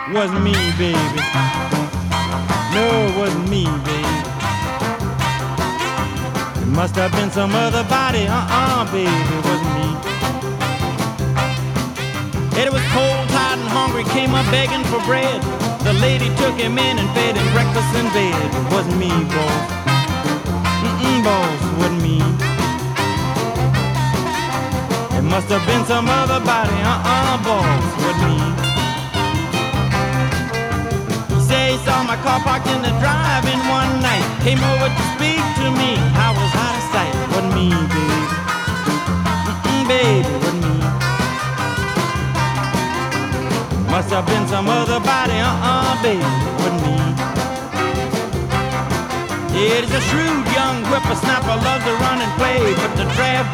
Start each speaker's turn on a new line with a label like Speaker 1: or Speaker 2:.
Speaker 1: Wasn't me, baby. No, it wasn't me, baby. It must have been some other body. Baby, it wasn't me. It was cold, tired, and hungry, came up begging for bread. The lady took him in and fed him breakfast in bed. It wasn't me, boss. Boss, it wasn't me. It must have been some other body. Boss, it wasn't me. He said he saw my car parked in the drive-in one night. Came over to speak to me. I was out of sight. It wasn't me, baby. Baby, it wasn't me. Must have been some other body, baby, it wasn't me. It is a shrewd young whippersnapper, loves to run and play, but the draft